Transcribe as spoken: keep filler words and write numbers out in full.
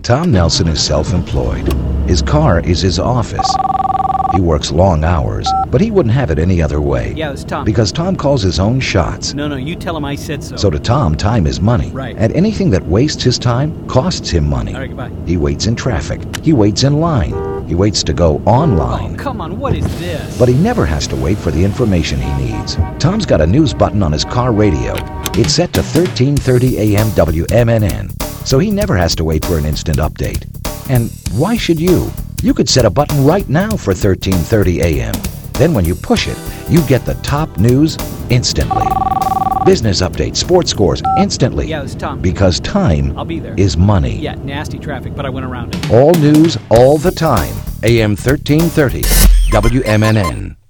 Tom Nelson is self-employed. His car is his office. He works long hours, but he wouldn't have it any other way. Yeah, it's Tom. Because Tom calls his own shots. No, no, you tell him I said so. So to Tom, time is money. Right. And anything that wastes his time costs him money. All right, goodbye. He waits in traffic. He waits in line. He waits to go online. Oh, come on, what is this? But he never has to wait for the information he needs. Tom's got a news button on his car radio. It's set to thirteen thirty A M W M N N, so he never has to wait for an instant update. And why should you? You could set a button right now for thirteen thirty A M Then when you push it, you get the top news instantly. Business updates, sports scores, instantly. Yeah, it's Tom. Because time I'll be there. is money. Yeah, nasty traffic, but I went around it. All news, all the time. A M thirteen thirty, W M N N.